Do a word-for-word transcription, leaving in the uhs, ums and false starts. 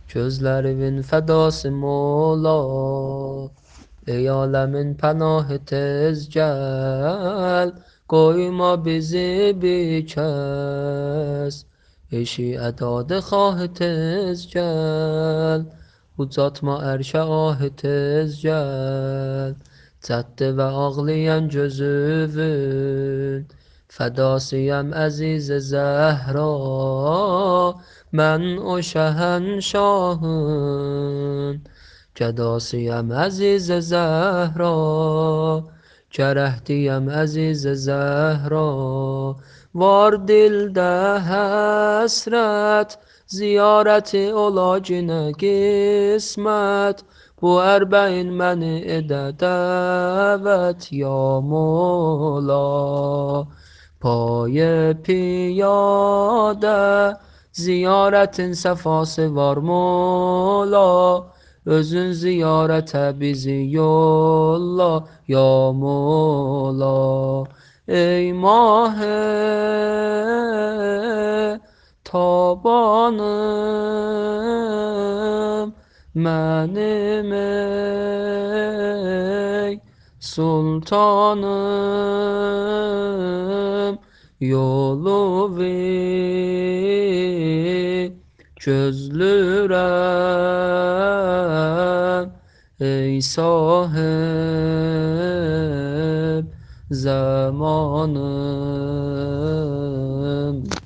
Gözlerimin fedası mola, ey alemin pənahı tez gel. Koyma bizi bir kez, eşi edadı xahı tez gel. Uzatma erşe ahı tez gel. Çattı ve ağlayan gözüvün, fedasıyım əziz Zəhra. Mən o şəhənşahın gədasıyam əziz Zəhra. Gərəhdiyəm əziz Zəhra. Var dildə həsrət, ziyarəti ola günə qismət. Bu ərbəin məni edə dəvət ya mola. Paye piyade ziyaretin sefası var mola. Özün ziyarete bizi yolla ya mola. Ey mahe tabanım benim ey sultanım, yolu ver gözlürem ey sahip zamanım.